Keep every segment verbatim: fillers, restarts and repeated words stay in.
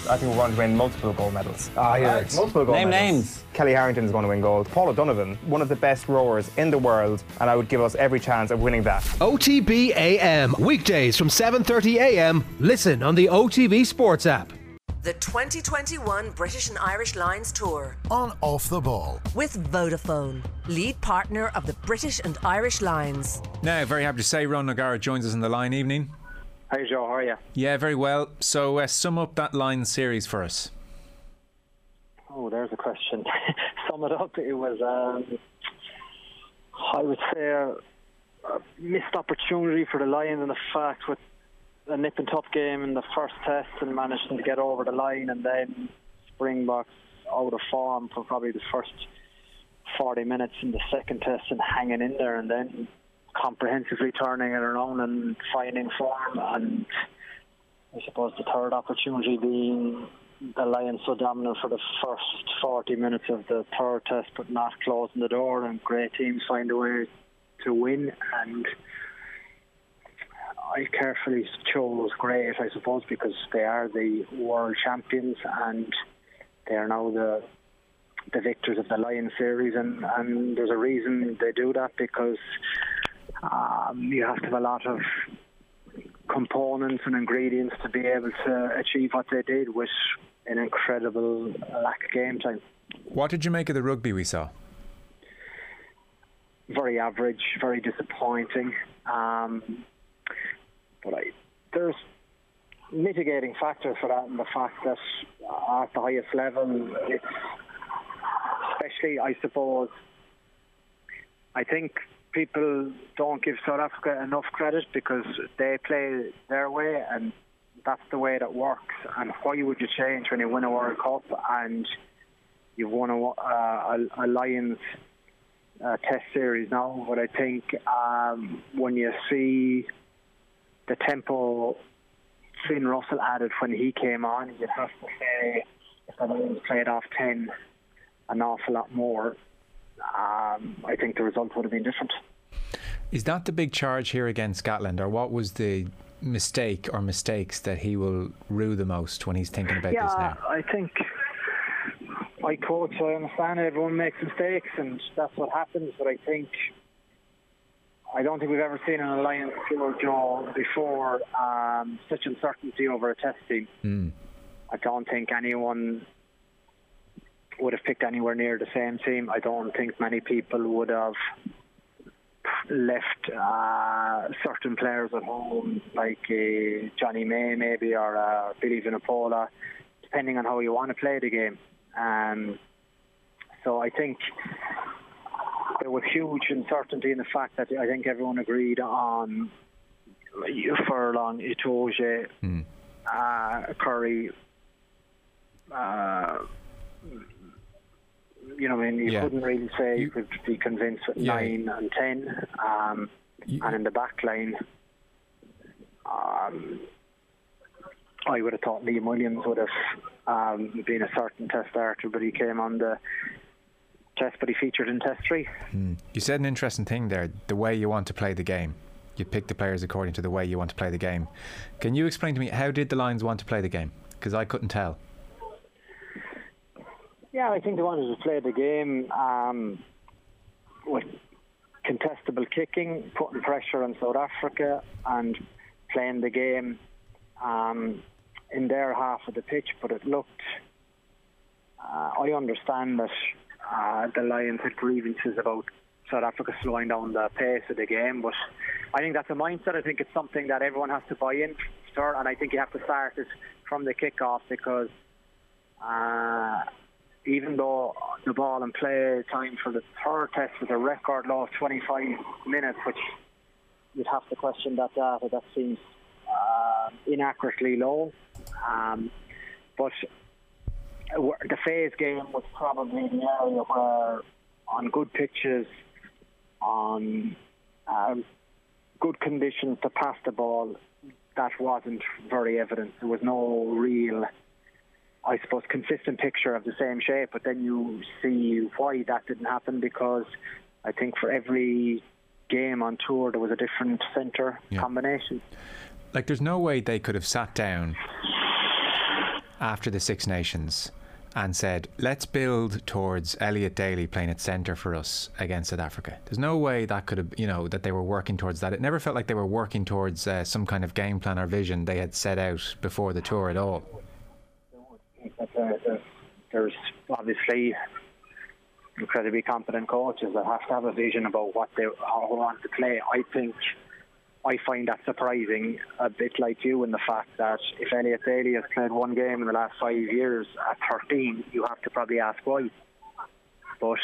I think we're going to win multiple gold medals. Ah, yeah, Right. Multiple gold Name medals. names. Kelly Harrington's going to win gold. Paul O'Donovan, one of the best rowers in the world, and I would give us every chance of winning that. O T B A M, weekdays from seven thirty a m. Listen on the O T B Sports app. The twenty twenty-one British and Irish Lions Tour On Off the Ball. with Vodafone, lead partner of the British and Irish Lions. Now, very happy to say Ron O'Gara joins us on the line. Evening. Hi Joe, how are you? Yeah, very well. So uh, sum up that Lions series for us. Oh, there's a question. Sum it up, it was, um, I would say, a, a missed opportunity for the Lions, and the fact with a nip and tuck game in the first test and managing to get over the line, and then Springboks out of form for probably the first forty minutes in the second test and hanging in there, and then comprehensively turning it around and finding form. And I suppose the third opportunity being the Lions so dominant for the first forty minutes of the third test, but not closing the door, and great teams find a way to win. And I carefully chose great, I suppose, because they are the world champions and they are now the the victors of the Lions series, and, and there's a reason they do that, because um, you have to have a lot of components and ingredients to be able to achieve what they did with an incredible lack of game time. What did you make of the rugby we saw? Very average, very disappointing. Um, but I, there's mitigating factors for that, and the fact that at the highest level, it's especially, I suppose, I think people don't give South Africa enough credit because they play their way, and that's the way that works. And why would you change when you win a World Cup and you've won a, uh, a, a Lions uh, Test series now? But I think um, when you see the tempo Finn Russell added when he came on, you have to say if the Lions played off ten an awful lot more, um, I think the result would have been different. Is that the big charge here against Scotland, or what was the mistake or mistakes that he will rue the most when he's thinking about yeah, this now? I think I coach, I understand everyone makes mistakes and that's what happens, but I think I don't think we've ever seen an Lions tour, Joe, before um, such uncertainty over a test team. Mm. I don't think anyone would have picked anywhere near the same team. I don't think many people would have left uh, certain players at home, like uh, Johnny May maybe, or uh, Billy Vunipola, depending on how you want to play the game. Um, so I think there was huge uncertainty in the fact that I think everyone agreed on Furlong, Itoje, mm. uh, Curry. Uh, you know, I mean, you yeah. couldn't really say you, you could be convinced with yeah. nine and ten. Um, you, and in the back line, um, I would have thought Liam Williams would have um, been a certain test starter, but he came on the test, but he featured in test three. Mm. You said an interesting thing there, the way you want to play the game. You pick the players according to the way you want to play the game. Can you explain to me, how did the Lions want to play the game? Because I couldn't tell. Yeah, I think they wanted to play the game um, with contestable kicking, putting pressure on South Africa and playing the game um, in their half of the pitch. But it looked, uh, I understand that uh, the Lions had grievances about South Africa slowing down the pace of the game, but I think that's a mindset. I think it's something that everyone has to buy in for, and I think you have to start it from the kick-off, because uh, even though the ball and play time for the third test was a record low of twenty-five minutes, which you'd have to question that data. That seems uh, inaccurately low. Um, but the phase game was probably the area where, on good pitches, on um, good conditions to pass the ball, that wasn't very evident. There was no real, I suppose, consistent picture of the same shape, but then you see why that didn't happen, because I think for every game on tour there was a different centre yeah. combination. Like, there's no way they could have sat down after the Six Nations and said, let's build towards Elliot Daly playing at centre for us against South Africa. There's no way that could have, you know, that they were working towards that. It never felt like they were working towards uh, some kind of game plan or vision they had set out before the tour at all. There's obviously incredibly competent coaches that have to have a vision about what they, how they want to play. I think I find that surprising, a bit like you, in the fact that if Elliot Daly has played one game in the last five years at thirteen, you have to probably ask why. But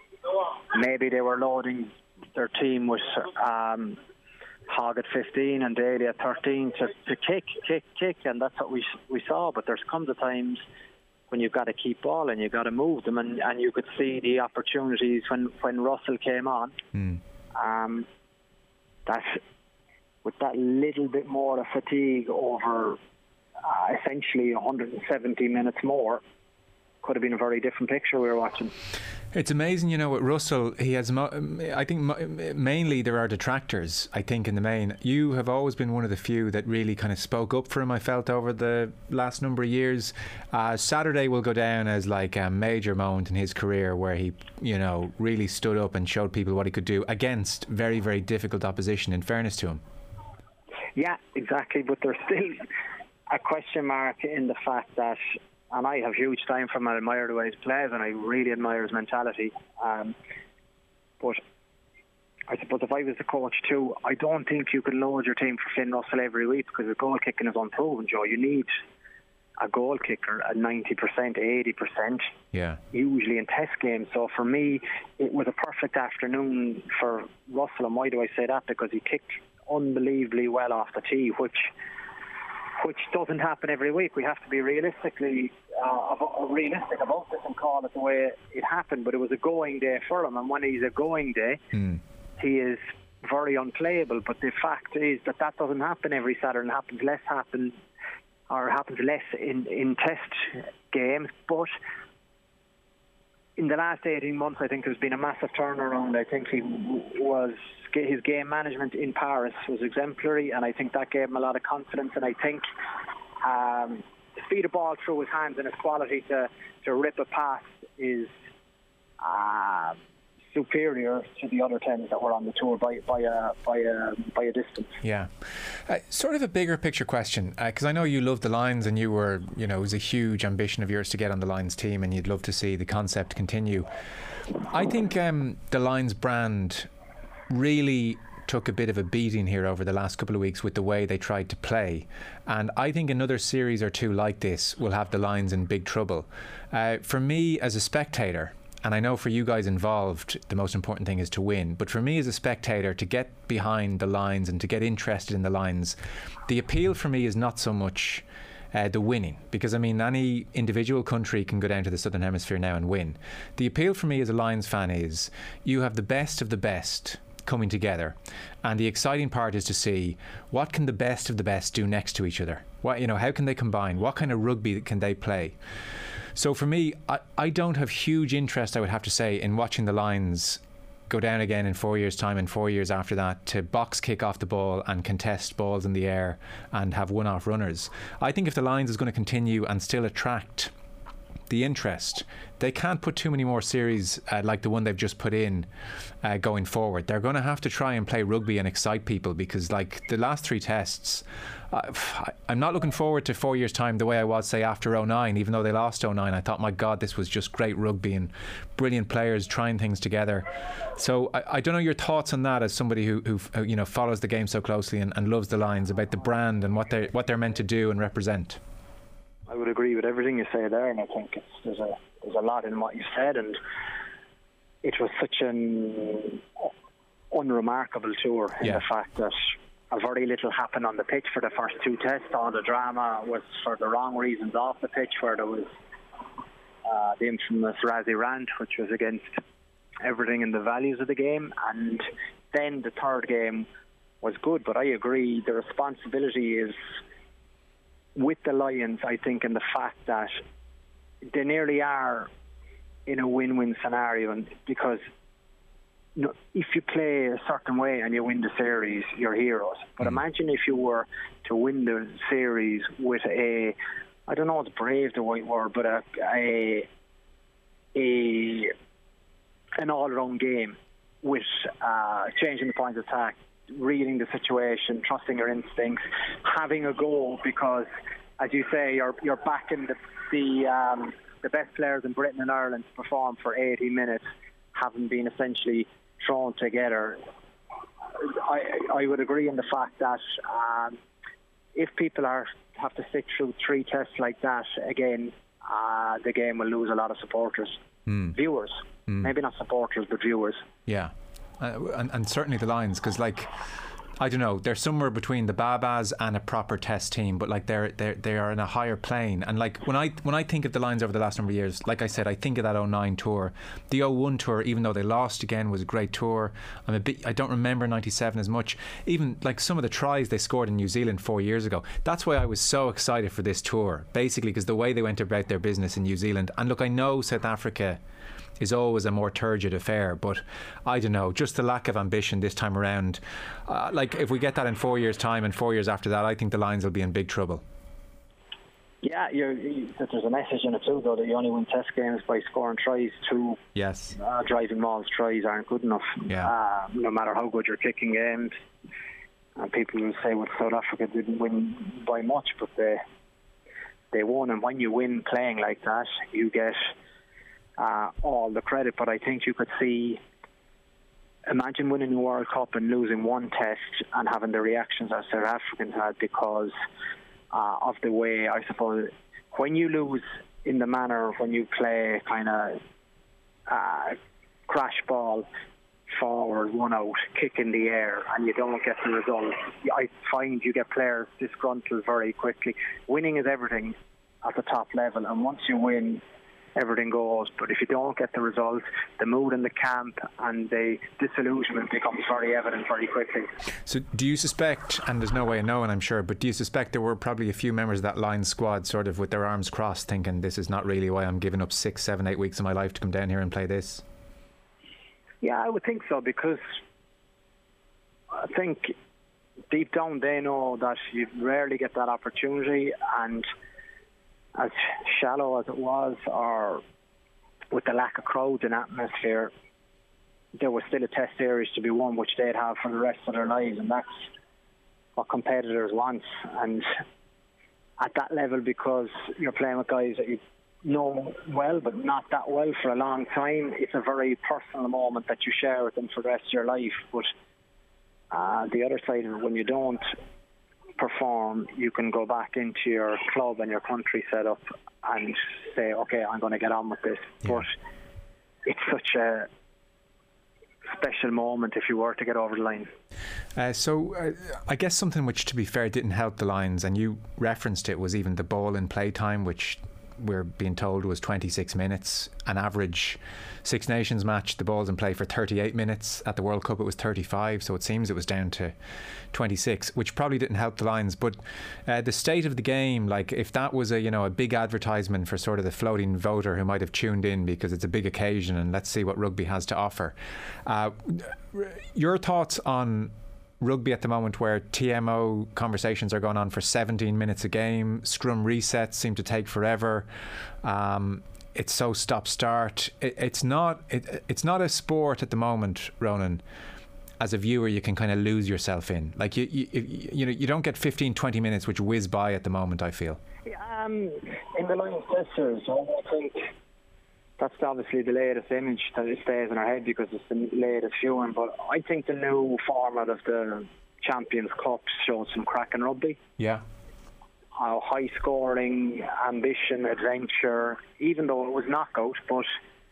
maybe they were loading their team with um, Hogg at fifteen and Daly at thirteen to, to kick, kick, kick, and that's what we we saw. But there's comes a times when you've got to keep ball and you've got to move them, and, and you could see the opportunities when, when Russell came on. Mm. Um, that with that little bit more of fatigue over uh, essentially one hundred seventy minutes more, could have been a very different picture we were watching. It's amazing, you know, with Russell, he has, mo- I think mo- mainly there are detractors, I think, in the main. You have always been one of the few that really kind of spoke up for him, I felt, over the last number of years. Uh, Saturday will go down as like a major moment in his career where he, you know, really stood up and showed people what he could do against very, very difficult opposition, in fairness to him. Yeah, exactly, but there's still a question mark in the fact that, and I have huge time for him. I admire the way he plays, and I really admire his mentality. Um, but I suppose if I was the coach too, I don't think you can load your team for Finn Russell every week, because the goal kicking is unproven, Joe. You need a goal kicker at ninety percent, eighty percent, yeah, usually in test games. So for me, it was a perfect afternoon for Russell. And why do I say that? Because he kicked unbelievably well off the tee, which which doesn't happen every week. We have to be realistically uh, about, realistic about this and call it the way it happened. But it was a going day for him, and when he's a going day, mm. he is very unplayable. But the fact is that that doesn't happen every Saturday, and happens less happen or happens less in in test games. But in the last eighteen months, I think there's been a massive turnaround. I think he was his game management in Paris was exemplary, and I think that gave him a lot of confidence. And I think um, the speed of ball through his hands and his quality to, to rip a pass is uh, superior to the other tens that were on the tour by by a by a by a distance. Yeah, uh, sort of a bigger picture question, because uh, I know you love the Lions, and you were, you know, it was a huge ambition of yours to get on the Lions team, and you'd love to see the concept continue. I think um, the Lions brand really took a bit of a beating here over the last couple of weeks with the way they tried to play, and I think another series or two like this will have the Lions in big trouble. Uh, for me as a spectator, and I know for you guys involved the most important thing is to win, but for me as a spectator, to get behind the Lions and to get interested in the Lions, the appeal for me is not so much Uh, the winning, because I mean any individual country can go down to the Southern Hemisphere now and win. The appeal for me as a Lions fan is you have the best of the best coming together, and the exciting part is to see what can the best of the best do next to each other. What, you know, how can they combine? What kind of rugby can they play? So for me, I, I don't have huge interest, I would have to say, in watching the Lions go down again in four years' time and four years after that to box kick off the ball and contest balls in the air and have one-off runners. I think if the Lions is going to continue and still attract the interest, they can't put too many more series uh, like the one they've just put in uh, going forward. They're going to have to try and play rugby and excite people, because like the last three tests, uh, I'm not looking forward to four years' time the way I was, say, after oh nine. Even though they lost oh nine, I thought, my God, this was just great rugby and brilliant players trying things together. So I, I don't know your thoughts on that as somebody who, who, who you know, follows the game so closely and, and loves the Lions, about the brand and what they're, what they're meant to do and represent. I would agree with everything you say there, and I think it's, there's a there's a lot in what you said, and it was such an unremarkable tour in yeah. the fact that a very little happened on the pitch for the first two tests. All the drama was for the wrong reasons off the pitch, where there was uh, the infamous Razzie rant, which was against everything in the values of the game, and then the third game was good. But I agree, the responsibility is with the Lions, I think, in the fact that they nearly are in a win-win scenario, and because you know, if you play a certain way and you win the series, you're heroes. But mm. imagine if you were to win the series with a I don't know if brave the right word, but a, a, a an all-round game with uh, changing the point of attack, reading the situation, trusting your instincts, having a goal, because, as you say, you're you're backing the the, um, the best players in Britain and Ireland to perform for eighty minutes, having been essentially thrown together. I I would agree in the fact that um, if people are have to sit through three tests like that again, uh, the game will lose a lot of supporters, mm. viewers, mm. maybe not supporters, but viewers. Yeah, uh, and, and certainly the Lions, because like, I don't know, they're somewhere between the Babas and a proper test team, but like they're they they are in a higher plane. And like when I when I think of the Lions over the last number of years, like I said, I think of that oh nine tour, the oh one tour. Even though they lost again, was a great tour. I'm a bit. I don't remember ninety-seven as much. Even like some of the tries they scored in New Zealand four years ago. That's why I was so excited for this tour, basically because the way they went about their business in New Zealand. And look, I know South Africa is always a more turgid affair, but I don't know, just the lack of ambition this time around. Uh, like if we get that in four years' time and four years after that, I think the Lions will be in big trouble. Yeah, you're, you, there's a message in it too, though, that you only win test games by scoring tries. Two yes. uh, driving mauls tries aren't good enough. Yeah. Uh, no matter how good you're kicking games. Uh, people will say, well, South Africa didn't win by much, but they they won. And when you win playing like that, you get Uh, all the credit. But I think you could see, imagine winning the World Cup and losing one test and having the reactions that South Africans had because uh, of the way, I suppose, when you lose in the manner when you play kind of uh, crash ball forward, one out, kick in the air, and you don't get the result, I find you get players disgruntled very quickly. Winning is everything at the top level, and once you win, everything goes. But if you don't get the result, the mood in the camp and the disillusionment becomes very evident very quickly. So do you suspect, and there's no way of knowing I'm sure, but do you suspect there were probably a few members of that Lions squad sort of with their arms crossed thinking this is not really why I'm giving up six, seven, eight weeks of my life to come down here and play this? Yeah, I would think so, because I think deep down they know that you rarely get that opportunity, and as shallow as it was, or with the lack of crowds and atmosphere, there was still a test series to be won, which they'd have for the rest of their lives, and that's what competitors want. And at that level, because you're playing with guys that you know well, but not that well for a long time, it's a very personal moment that you share with them for the rest of your life. But uh, the other side of it, when you don't perform, you can go back into your club and your country setup and say, okay, I'm going to get on with this. Yeah. But it's such a special moment if you were to get over the line. Uh, so uh, I guess something which, to be fair, didn't help the Lions, and you referenced it, was even the ball in play time, which we're being told was twenty-six minutes. An average Six Nations match, the ball's in play for thirty-eight minutes. At the World Cup it was thirty-five, so it seems it was down to twenty-six, which probably didn't help the Lions. But uh, the state of the game, like if that was a you know a big advertisement for sort of the floating voter who might have tuned in because it's a big occasion and let's see what rugby has to offer. Uh, your thoughts on rugby at the moment, where T M O conversations are going on for seventeen minutes a game, scrum resets seem to take forever, um, it's so stop-start. It, it's not it, it's not a sport at the moment, Ronan, as a viewer you can kind of lose yourself in. Like you you, you know you don't get fifteen, twenty minutes which whiz by at the moment, I feel. Um, in the Lions testers, I think that's obviously the latest image that it stays in our head because it's the latest viewing. But I think the new format of the Champions Cup showed some cracking rugby. Yeah. Uh, high scoring, ambition, adventure, even though it was knockout. But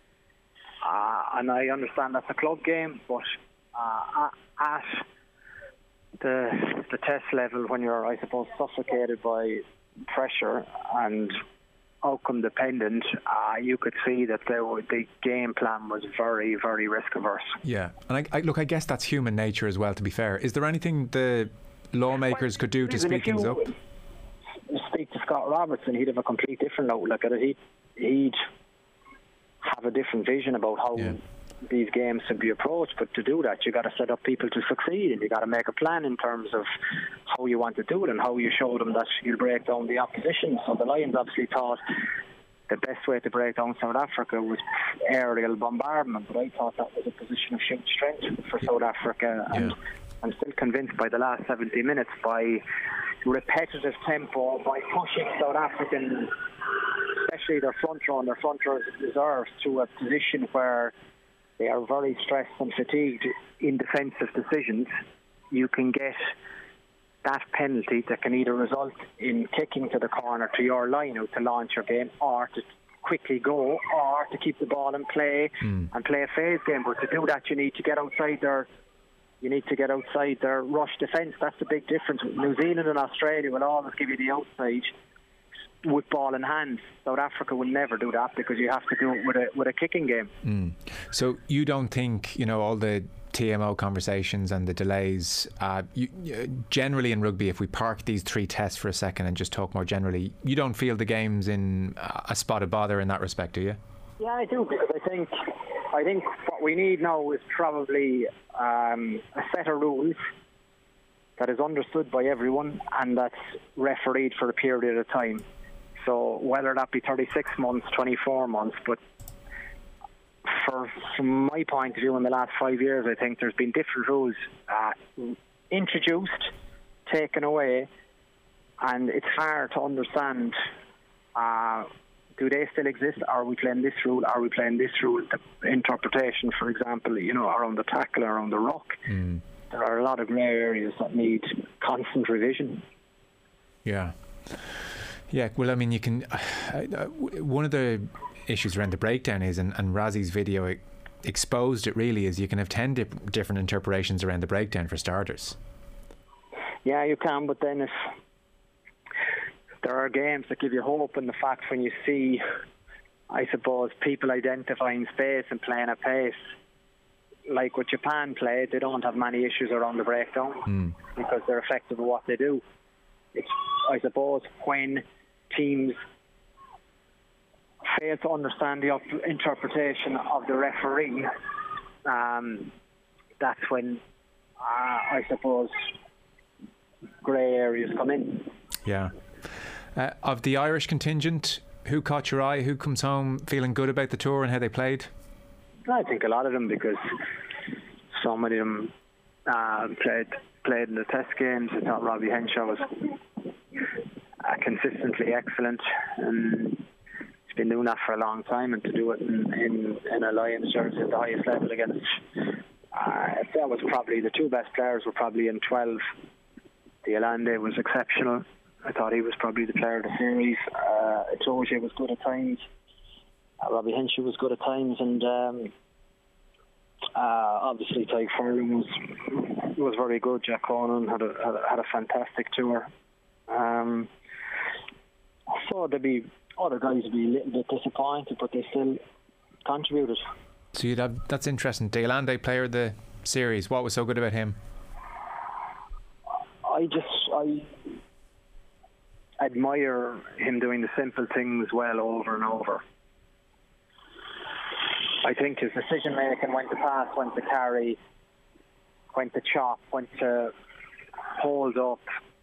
uh, and I understand that's a club game, but uh, at the the test level, when you're, I suppose, suffocated by pressure and outcome dependent, uh, you could see that there were, the game plan was very, very risk averse. Yeah, and I, I, look, I guess that's human nature as well, to be fair. Is there anything the lawmakers well, could do to speed things up? Speak to Scott Robertson, he'd have a complete different outlook at it. He'd, he'd have a different vision about how yeah. these games should be approached. But to do that, you got to set up people to succeed, and you got to make a plan in terms of how you want to do it and how you show them that you'll break down the opposition. So the Lions obviously thought the best way to break down South Africa was aerial bombardment, but I thought that was a position of huge strength for South Africa. And Yeah. I'm still convinced by the last seventy minutes, by repetitive tempo, by pushing South African, especially their front row and their front row reserves, to a position where they are very stressed and fatigued in defensive decisions, you can get that penalty that can either result in kicking to the corner to your line out to launch your game, or to quickly go, or to keep the ball in play mm. and play a phase game. But to do that, you need to get outside their you need to get outside their rush defence. That's the big difference. New Zealand and Australia will always give you the outside with ball in hand. South Africa will never do that, because you have to do it with a with a kicking game. Mm. So you don't think, you know, all the T M O conversations and the delays, uh, you, generally in rugby, if we park these three tests for a second and just talk more generally, you don't feel the game's in a spot of bother in that respect, do you? Yeah, I do, because I think I think what we need now is probably um, a set of rules that is understood by everyone and that's refereed for a period of time. So whether that be thirty-six months, twenty-four months, but for, from my point of view, in the last five years, I think there's been different rules uh, introduced, taken away, and it's hard to understand. Uh, do they still exist? Are we playing this rule? Are we playing this rule? The interpretation, for example, you know, around the tackle, around the ruck. Mm. There are a lot of grey areas that need constant revision. Yeah. Yeah, well, I mean, you can... Uh, uh, one of the issues around the breakdown is, and, and Razi's video exposed it really, is you can have ten dip- different interpretations around the breakdown for starters. Yeah, you can, but then if there are games that give you hope in the fact when you see, I suppose, people identifying space and playing at pace, like what Japan played, they don't have many issues around the breakdown mm. because they're effective at what they do. It's, I suppose, when teams fail to understand the up- interpretation of the referee, um, that's when, uh, I suppose, grey areas come in. Yeah. Uh, of the Irish contingent, who caught your eye? Who comes home feeling good about the tour and how they played? I think a lot of them, because so many of them uh, played played in the test games. I thought Robbie Henshaw was uh, consistently excellent, and he's been doing that for a long time, and to do it in, in, in a Lions jersey at the highest level against, uh, that was probably, the two best players were probably in twelve. De Allende was exceptional. I thought he was probably the player of the series. Uh, Itoje was good at times. Uh, Robbie Henshaw was good at times, and um, uh, obviously Tyke Furlong was was very good. Jack Conan had a had a, had a fantastic tour. Um, so there'd be other guys would be a little bit disappointed, but they still contributed. So you'd have, that's interesting. De Allende, player of the series. What was so good about him? I just I admire him doing the simple things well over and over. I think his decision making, when to pass, when to carry, when to chop, when to hold up,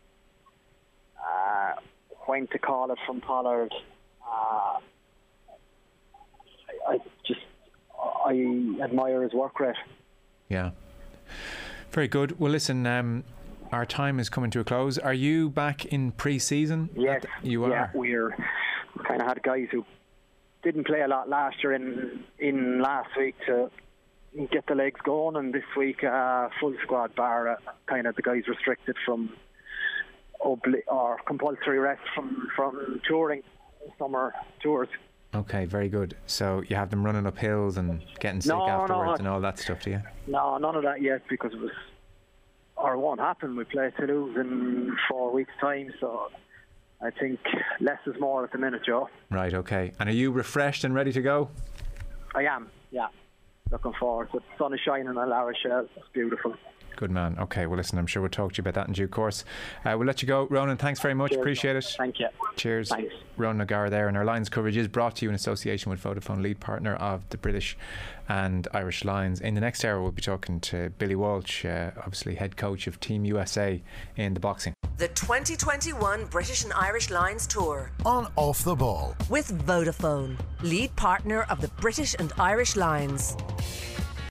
uh, when to call it from Pollard. Uh, I, I just I admire his work rate. Yeah, very good. Well, listen. Um, Our time is coming to a close. Are you back in pre-season? Yes, you are. Yeah, we're kind of had guys who didn't play a lot last year in in last week to get the legs going, and this week uh, full squad bar uh, kind of the guys restricted from obli- or compulsory rest from from touring summer tours. Okay, very good. So you have them running up hills and getting sick no, afterwards no, and all that stuff, do you? No, none of that yet, because it was. Or it won't happen. We play Toulouse in four weeks' time, so I think less is more at the minute, Joe. Right, okay. And are you refreshed and ready to go? I am, yeah. Looking forward to it. The sun is shining on La Rochelle. It's beautiful. Good man. Okay, well, listen, I'm sure we'll talk to you about that in due course. Uh, we'll let you go. Ronan, thanks very much. Cheers. Appreciate it. Thank you. Cheers. Thanks. Ronan O'Gara there. And our Lions coverage is brought to you in association with Vodafone, lead partner of the British and Irish Lions. In the next hour, we'll be talking to Billy Walsh, uh, obviously head coach of Team U S A in the boxing. The twenty twenty-one British and Irish Lions Tour On Off the Ball. with Vodafone, lead partner of the British and Irish Lions.